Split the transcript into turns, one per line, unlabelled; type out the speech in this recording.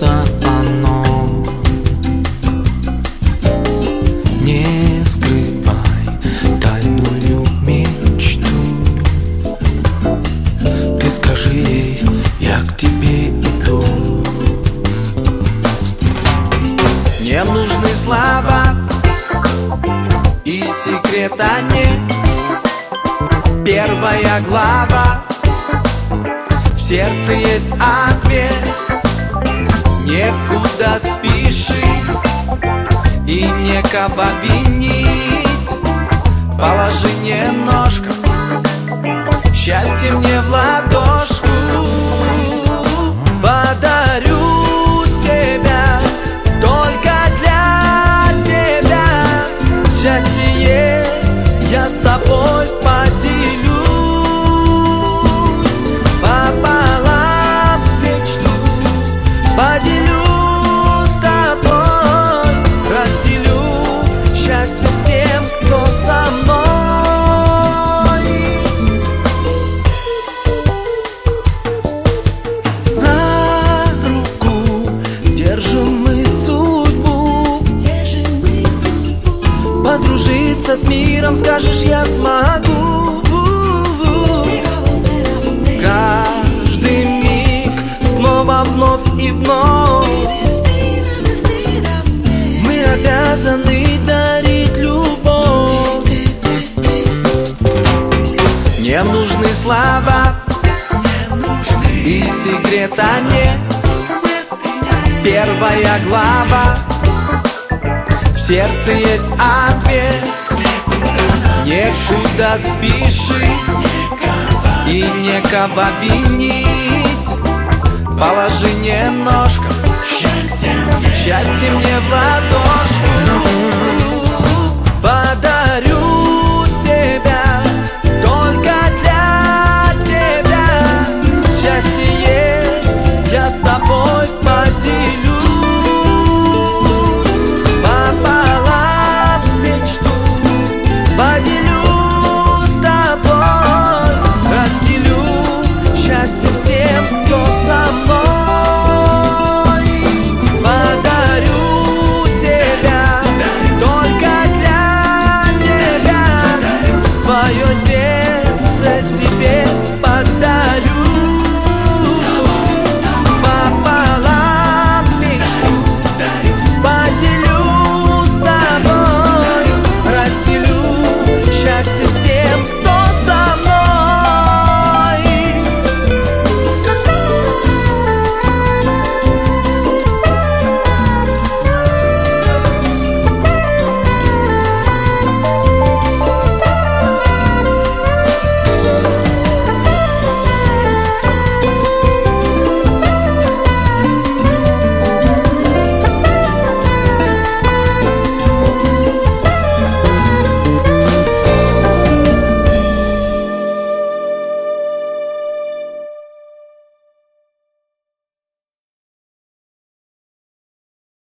снится оно. Не скрывай тайную мечту. Ты скажи ей, я к тебе иду. Не нужны слова и секрета нет. Первая глава, в сердце есть ответ. Некуда спешить и некого винить. Положи немножко счастье мне в ладошку. Подарю себя только для тебя. Счастье есть, я с тобой поделюсь. Пополам мечту поделю с тобой. Разделю счастье всем, кто со мной. За руку держим мы судьбу. Подружиться с миром, скажешь, я смогу. Каждый миг снова вновь и вновь мы обязаны дарить любовь. Не нужны слова и секрета нет. Первая глава, в сердце есть ответ. Некуда спешить и некого винить. Положи немножко счастье мне в ладошку.